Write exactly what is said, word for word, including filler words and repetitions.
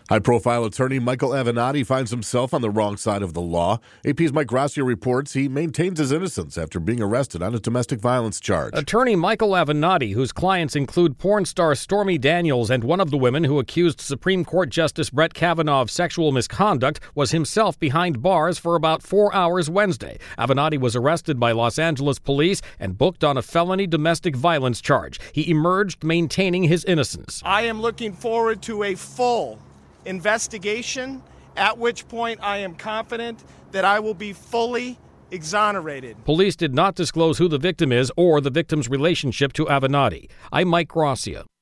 High-profile attorney Michael Avenatti finds himself on the wrong side of the law. A P's Mike Gracia reports he maintains his innocence after being arrested on a domestic violence charge. Attorney Michael Avenatti, whose clients include porn star Stormy Daniels and one of the women who accused Supreme Court Justice Brett Kavanaugh of sexual misconduct, was himself behind bars for about four hours Wednesday. Avenatti was arrested by Los Angeles police and booked on a felony domestic violence charge. He emerged maintaining his innocence. I am looking forward to a full investigation, at which point I am confident that I will be fully exonerated. Police did not disclose who the victim is or the victim's relationship to Avenatti. I'm Mike Gracia.